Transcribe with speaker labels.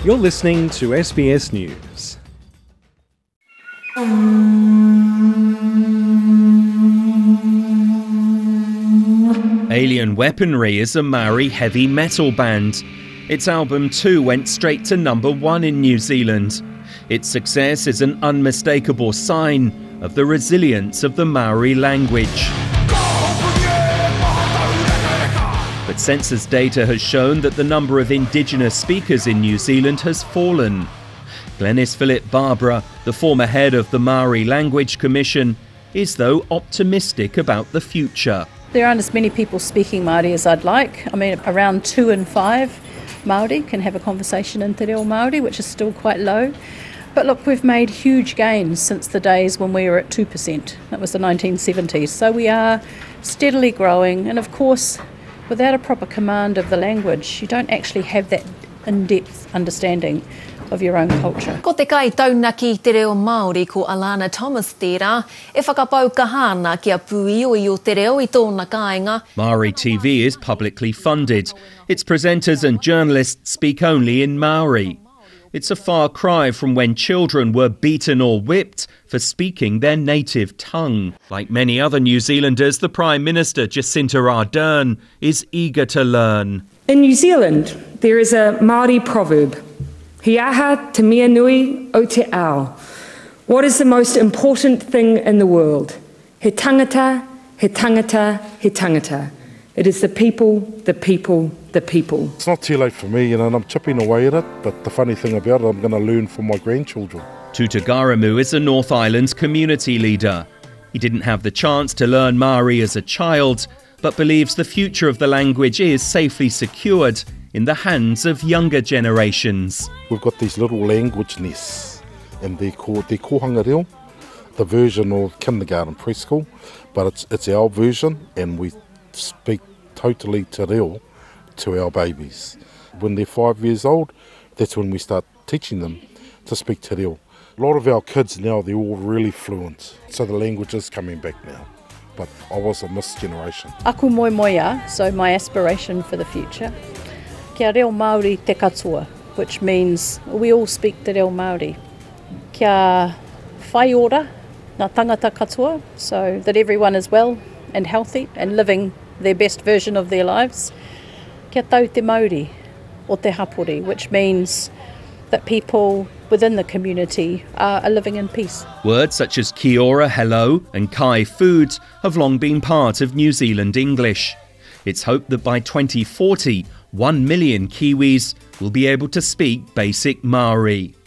Speaker 1: You're listening to SBS News.
Speaker 2: Alien Weaponry is a Maori heavy metal band. Its album 2 went straight to number 1 in New Zealand. Its success is an unmistakable sign of the resilience of the Maori language. But census data has shown that the number of Indigenous speakers in New Zealand has fallen. Glenys Philip-Barbara, the former head of the Maori Language Commission, is though optimistic about the future.
Speaker 3: There aren't as many people speaking Māori as I'd like. I mean, around 2 in 5 Māori can have a conversation in Te Reo Māori, which is still quite low. But look, we've made huge gains since the days when we were at 2%. That was the 1970s. So we are steadily growing. And of course, without a proper command of the language, you don't actually have that in-depth understanding of your own culture.
Speaker 4: Ko te kai taunaki te reo Māori ko Alana Thomas tērā, e whakapau kahana kia puioi o te reo I tōna kāinga.
Speaker 2: Māori TV is publicly funded. Its presenters and journalists speak only in Māori. It's a far cry from when children were beaten or whipped for speaking their native tongue. Like many other New Zealanders, the Prime Minister, Jacinta Ardern, is eager to learn.
Speaker 5: In New Zealand, there is a Māori proverb, He aha te mea nui o te ao. What is the most important thing in the world? He tangata, he tangata, he tangata. It is the people, the people, the people.
Speaker 6: It's not too late for me, and I'm chipping away at it, but the funny thing about it, I'm going to learn from my grandchildren.
Speaker 2: Tuta Garamu is a North Island's community leader. He didn't have the chance to learn Māori as a child, but believes the future of the language is safely secured in the hands of younger generations.
Speaker 6: We've got these little language nests, and they're called Te Kohanga Reo, the version of kindergarten preschool, but it's our version, and we speak totally Te Reo to our babies. When they're 5 years old, that's when we start teaching them to speak Te Reo. A lot of our kids now, they're all really fluent, so the language is coming back now. But I was a missed generation.
Speaker 3: Aku moi moia, so my aspiration for the future. Kia reo Māori te katoa, which means we all speak Te Reo Māori. Kia whai ora ngā tangata katoa, so that everyone is well and healthy and living their best version of their lives. Kia tau te Māori o te hapori, which means that people within the community are living in peace.
Speaker 2: Words such as kia ora, hello and kai food have long been part of New Zealand English. It's hoped that by 2040, 1 million Kiwis will be able to speak basic Māori.